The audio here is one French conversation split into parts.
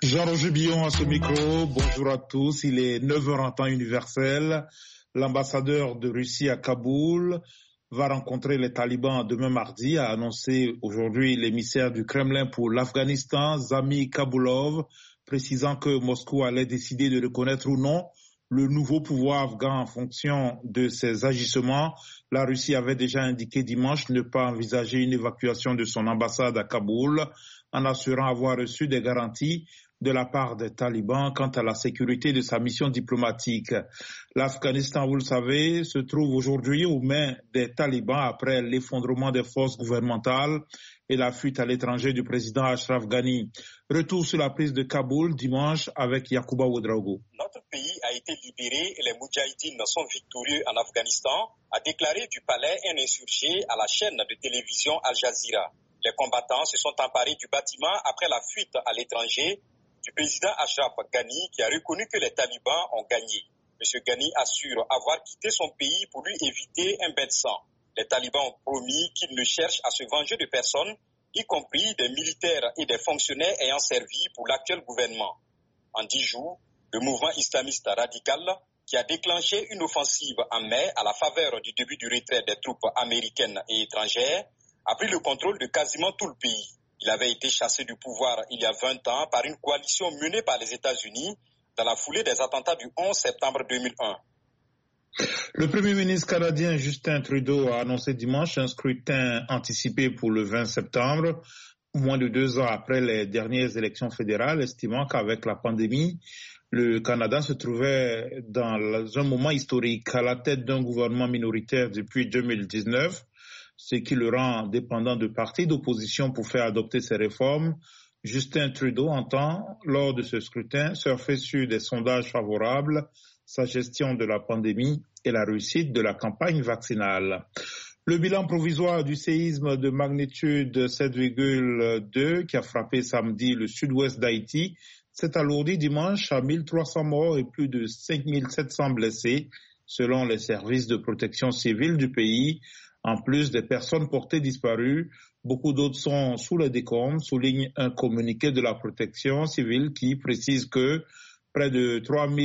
Jean-Roger Billon à ce micro, bonjour à tous, il est 9h en temps universel. L'ambassadeur de Russie à Kaboul va rencontrer les talibans demain mardi, a annoncé aujourd'hui l'émissaire du Kremlin pour l'Afghanistan, Zami Kaboulov, précisant que Moscou allait décider de reconnaître ou non le nouveau pouvoir afghan en fonction de ses agissements. La Russie avait déjà indiqué dimanche ne pas envisager une évacuation de son ambassade à Kaboul, en assurant avoir reçu des garanties de la part des talibans quant à la sécurité de sa mission diplomatique. L'Afghanistan, vous le savez, se trouve aujourd'hui aux mains des talibans après l'effondrement des forces gouvernementales et la fuite à l'étranger du président Ashraf Ghani. Retour sur la prise de Kaboul dimanche avec Yacouba Ouedraogo. Notre pays a été libéré et les Moudjahidines sont victorieux en Afghanistan, a déclaré du palais un insurgé à la chaîne de télévision Al Jazeera. Les combattants se sont emparés du bâtiment après la fuite à l'étranger du président Ashraf Ghani qui a reconnu que les talibans ont gagné. M. Ghani assure avoir quitté son pays pour lui éviter un bain de sang. Les talibans ont promis qu'ils ne cherchent à se venger de personne, y compris des militaires et des fonctionnaires ayant servi pour l'actuel gouvernement. En 10 jours, le mouvement islamiste radical, qui a déclenché une offensive en mai à la faveur du début du retrait des troupes américaines et étrangères, a pris le contrôle de quasiment tout le pays. Il avait été chassé du pouvoir il y a 20 ans par une coalition menée par les États-Unis dans la foulée des attentats du 11 septembre 2001. Le Premier ministre canadien Justin Trudeau a annoncé dimanche un scrutin anticipé pour le 20 septembre, moins de 2 ans après les dernières élections fédérales, estimant qu'avec la pandémie, le Canada se trouvait dans un moment historique à la tête d'un gouvernement minoritaire depuis 2019, ce qui le rend dépendant de partis d'opposition pour faire adopter ces réformes. Justin Trudeau entend, lors de ce scrutin, surfer sur des sondages favorables, sa gestion de la pandémie et la réussite de la campagne vaccinale. Le bilan provisoire du séisme de magnitude 7,2 qui a frappé samedi le sud-ouest d'Haïti s'est alourdi dimanche à 1300 morts et plus de 5700 blessés, selon les services de protection civile du pays. En plus des personnes portées disparues, beaucoup d'autres sont sous les décombres, souligne un communiqué de la protection civile qui précise que près de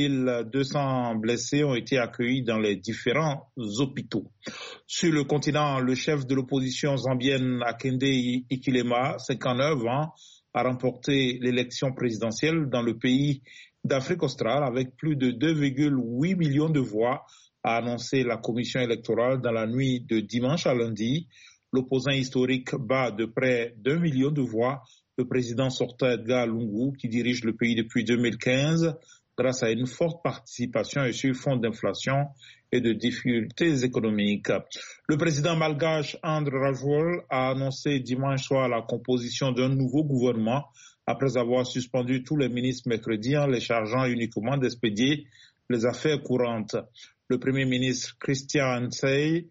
3200 blessés ont été accueillis dans les différents hôpitaux. Sur le continent, le chef de l'opposition zambienne Hakainde Hichilema, 59 ans, a remporté l'élection présidentielle dans le pays d'Afrique australe avec plus de 2,8 millions de voix, a annoncé la commission électorale dans la nuit de dimanche à lundi. L'opposant historique bat de près d'1 million de voix le président sortant Edgar Lungu, qui dirige le pays depuis 2015, grâce à une forte participation et sur fond d'inflation et de difficultés économiques. Le président malgache André Rajol a annoncé dimanche soir la composition d'un nouveau gouvernement après avoir suspendu tous les ministres mercredi en les chargeant uniquement d'expédier les affaires courantes. Le premier ministre Christian Ansei,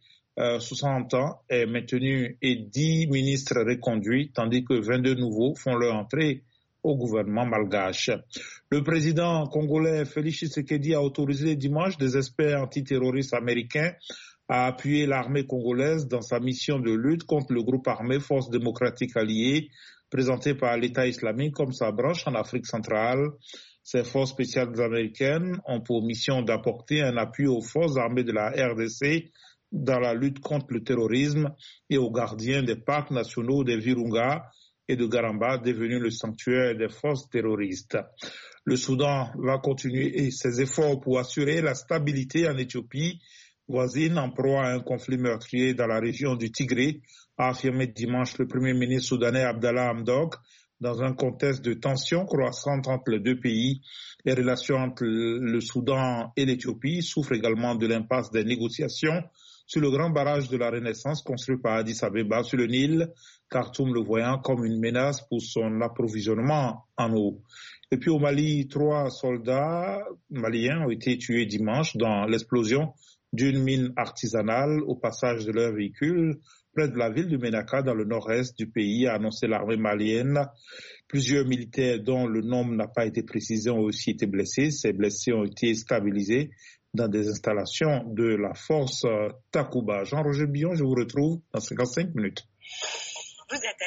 60 ans, est maintenu et 10 ministres reconduits, tandis que 22 nouveaux font leur entrée au gouvernement malgache. Le président congolais Félix Tshisekedi a autorisé dimanche des experts antiterroristes américains à appuyer l'armée congolaise dans sa mission de lutte contre le groupe armé Forces démocratiques alliées, présenté par l'État islamique comme sa branche en Afrique centrale. Ces forces spéciales américaines ont pour mission d'apporter un appui aux forces armées de la RDC dans la lutte contre le terrorisme et aux gardiens des parcs nationaux des Virunga et de Garamba, devenu le sanctuaire des forces terroristes. Le Soudan va continuer ses efforts pour assurer la stabilité en Éthiopie, voisine en proie à un conflit meurtrier dans la région du Tigré, a affirmé dimanche le premier ministre soudanais Abdallah Hamdok. Dans un contexte de tensions croissantes entre les deux pays, les relations entre le Soudan et l'Éthiopie souffrent également de l'impasse des négociations sur le grand barrage de la Renaissance construit par Addis Abeba sur le Nil, Khartoum le voyant comme une menace pour son approvisionnement en eau. Et puis au Mali, 3 soldats maliens ont été tués dimanche dans l'explosion d'une mine artisanale au passage de leur véhicule près de la ville de Ménaka dans le nord-est du pays, a annoncé l'armée malienne. Plusieurs militaires dont le nombre n'a pas été précisé ont aussi été blessés. Ces blessés ont été stabilisés dans des installations de la force Takuba. Jean-Roger Billon, je vous retrouve dans 55 minutes. Vous êtes